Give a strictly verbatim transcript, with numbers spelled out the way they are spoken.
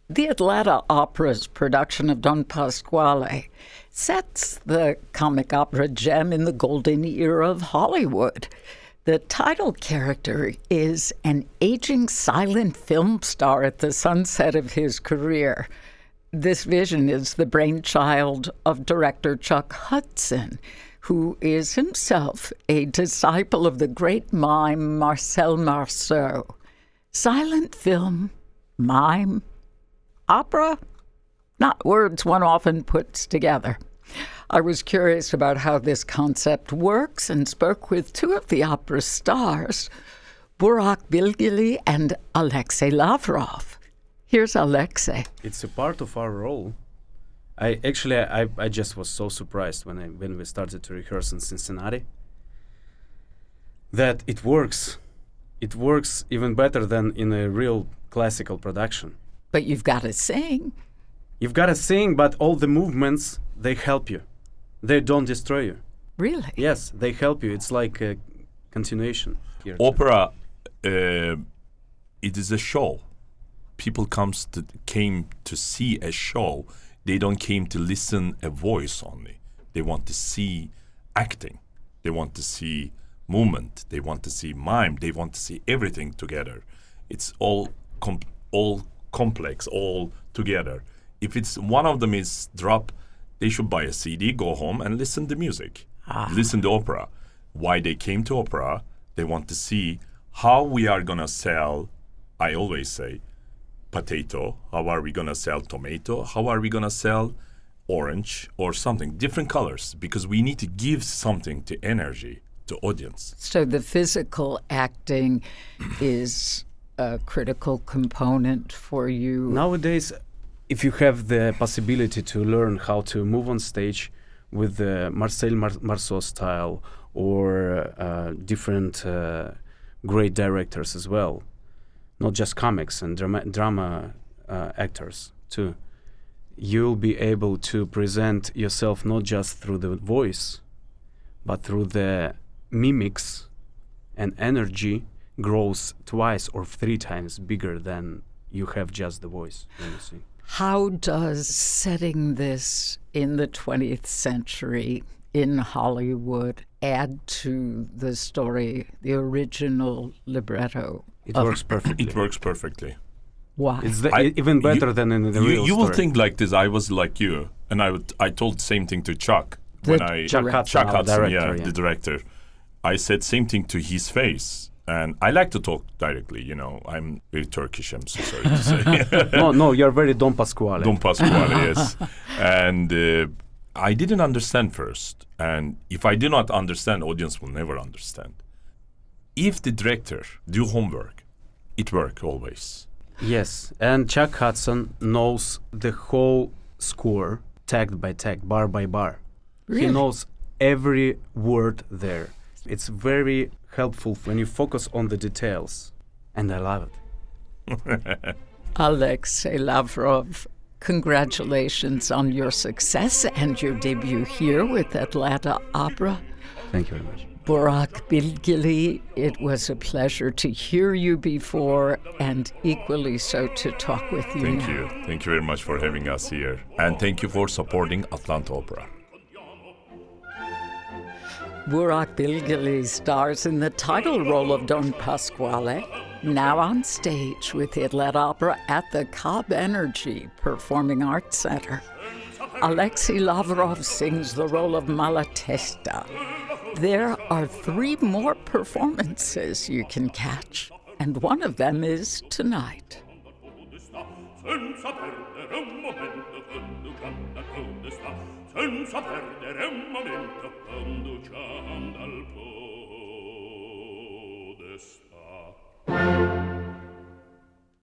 The Atlanta Opera's production of Don Pasquale sets the comic opera gem in the golden era of Hollywood. The title character is an aging silent film star at the sunset of his career. This vision is the brainchild of director Chuck Hudson, who is himself a disciple of the great mime Marcel Marceau. Silent film, mime, opera, not words one often puts together. I was curious about how this concept works and spoke with two of the opera stars, Burak Bilgili and Alexei Lavrov. Here's Alexei. It's a part of our role. I actually, I, I just was so surprised when I when we started to rehearse in Cincinnati that it works. It works even better than in a real classical production. But you've got to sing. You've got to sing, but all the movements, they help you. They don't destroy you. Really? Yes, they help you. It's like a continuation. Here. Opera, uh, it is a show. People comes to, came to see a show. They don't came to listen a voice only. They want to see acting. They want to see movement. They want to see mime. They want to see everything together. It's all com- all complex, all together. If it's one of them is drop, they should buy a C D, go home and listen to music. Ah. Listen to opera. Why they came to opera, they want to see how we are going to sell, I always say, potato. How are we going to sell tomato? How are we going to sell orange or something? Different colors, because we need to give something to energy, to audience. So the physical acting is a critical component for you? Nowadays, if you have the possibility to learn how to move on stage with the Marcel Mar- Marceau style or uh, different uh, great directors as well, not just comics and drama, drama uh, actors too, you'll be able to present yourself not just through the voice, but through the mimics, and energy grows twice or three times bigger than you have just the voice when you sing. How does setting this in the twentieth century in Hollywood add to the story, the original libretto? It works perfectly. It works perfectly. Why? It's the, I, even better you, than in the you, real You story. will think like this. I was like you, and I would. I told same thing to Chuck The when I Chuck Hudson, Chuck our Hudson, director, yeah, yeah. the director. I said same thing to his face, and I like to talk directly. You know, I'm very Turkish. I'm so sorry to say. no, no, you're very Don Pasquale. Don Pasquale, yes. And uh, I didn't understand first, and if I do not understand, audience will never understand. If the director do homework, it work always. Yes, and Chuck Hudson knows the whole score, tag by tag, bar by bar. Really? He knows every word there. It's very helpful when you focus on the details, and I love it. Alexei Lavrov, congratulations on your success and your debut here with Atlanta Opera. Thank you very much. Burak Bilgili, it was a pleasure to hear you before and equally so to talk with you Thank now. you. Thank you very much for having us here. And thank you for supporting Atlanta Opera. Burak Bilgili stars in the title role of Don Pasquale, now on stage with the Atlanta Opera at the Cobb Energy Performing Arts Center. Alexei Lavrov sings the role of Malatesta. There are three more performances you can catch, and one of them is tonight. Senza perdere un momento, quando canta con onestà, senza perdere un momento.